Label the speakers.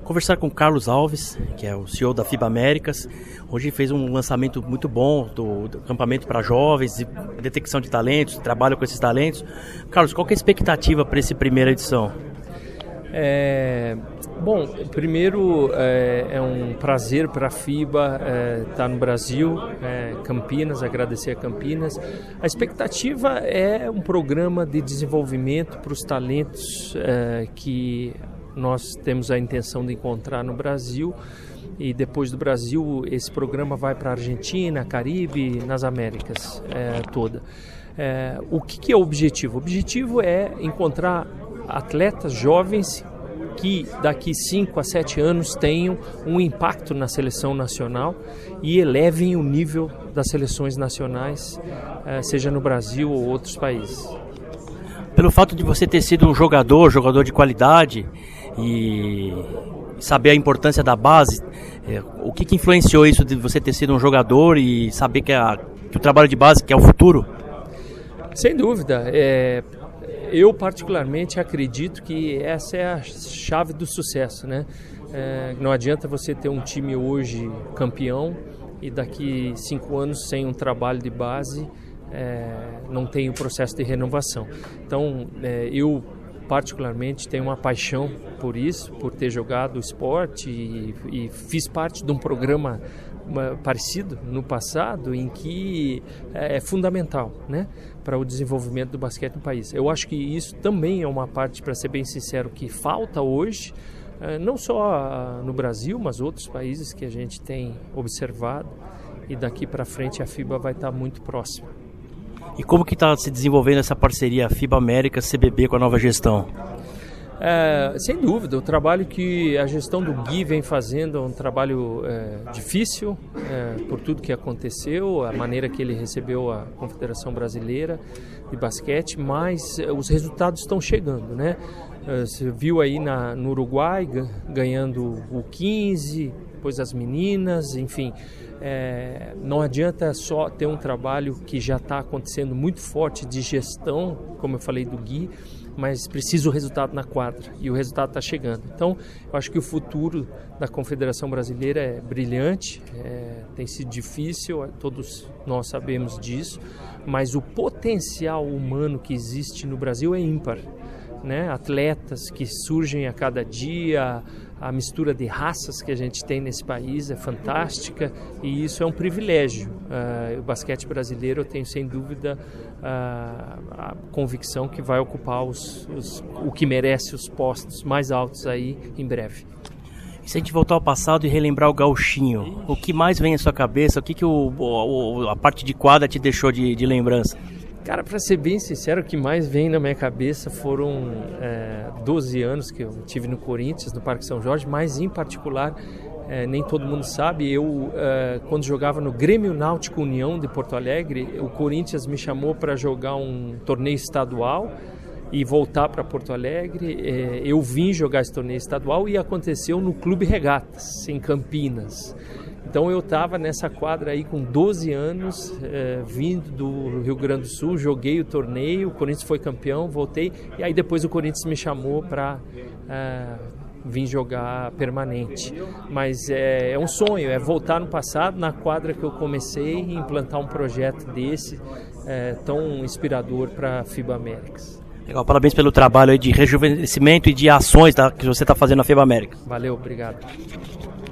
Speaker 1: conversar com o Carlos Alves, que é o CEO da FIBA Américas. Hoje fez um lançamento muito bom do acampamento para jovens, de detecção de talentos, trabalho com esses talentos. Carlos, qual que é a expectativa para essa primeira edição?
Speaker 2: Bom, primeiro é um prazer para a FIBA estar no Brasil, Campinas, agradecer a Campinas. A expectativa é um programa de desenvolvimento para os talentos que nós temos a intenção de encontrar no Brasil, e depois do Brasil esse programa vai para a Argentina, Caribe, nas Américas toda. O que é o objetivo? O objetivo é encontrar atletas jovens que daqui 5 a 7 anos tenham um impacto na seleção nacional e elevem o nível das seleções nacionais, seja no Brasil ou outros países.
Speaker 1: Pelo fato de você ter sido um jogador de qualidade e saber a importância da base, o que influenciou isso de você ter sido um jogador e saber que o trabalho de base que é o futuro?
Speaker 2: Sem dúvida. Eu particularmente acredito que essa é a chave do sucesso, né? Não adianta você ter um time hoje campeão e daqui 5 anos sem um trabalho de base, não tem o processo de renovação. Então, eu particularmente tenho uma paixão por isso, por ter jogado esporte e fiz parte de um programa parecido no passado, em que é fundamental, né, para o desenvolvimento do basquete no país. Eu acho que isso também é uma parte, para ser bem sincero, que falta hoje, não só no Brasil, mas outros países que a gente tem observado, e daqui para frente a FIBA vai estar muito próxima.
Speaker 1: E como que está se desenvolvendo essa parceria FIBA Américas CBB com a nova gestão?
Speaker 2: Sem dúvida, o trabalho que a gestão do Gui vem fazendo é um trabalho difícil, por tudo que aconteceu, a maneira que ele recebeu a Confederação Brasileira de Basquete, mas os resultados estão chegando, né? Você viu aí no Uruguai ganhando o 15, depois as meninas, enfim. Não adianta só ter um trabalho que já está acontecendo muito forte de gestão, como eu falei do Gui, mas precisa o resultado na quadra, e o resultado está chegando. Então, eu acho que o futuro da Confederação Brasileira é brilhante, tem sido difícil, todos nós sabemos disso, mas o potencial humano que existe no Brasil é ímpar, né? Atletas que surgem a cada dia, a mistura de raças que a gente tem nesse país é fantástica, e isso é um privilégio. O basquete brasileiro, eu tenho sem dúvida a convicção que vai ocupar o que merece os postos mais altos aí em breve.
Speaker 1: E se a gente voltar ao passado e relembrar o gauchinho, o que mais vem à sua cabeça? O que a parte de quadra te deixou de lembrança?
Speaker 2: Cara, para ser bem sincero, o que mais vem na minha cabeça foram 12 anos que eu tive no Corinthians, no Parque São Jorge, mas em particular, nem todo mundo sabe, eu quando jogava no Grêmio Náutico União de Porto Alegre, o Corinthians me chamou para jogar um torneio estadual e voltar para Porto Alegre. Eu vim jogar esse torneio estadual e aconteceu no Clube Regatas, em Campinas. Então eu estava nessa quadra aí com 12 anos, vindo do Rio Grande do Sul, joguei o torneio, o Corinthians foi campeão, voltei, e aí depois o Corinthians me chamou para vir jogar permanente. Mas é um sonho, é voltar no passado, na quadra que eu comecei, e implantar um projeto desse tão inspirador para a FIBA Américas.
Speaker 1: Legal, parabéns pelo trabalho aí de rejuvenescimento e de ações que você está fazendo na FIBA Américas.
Speaker 2: Valeu, obrigado.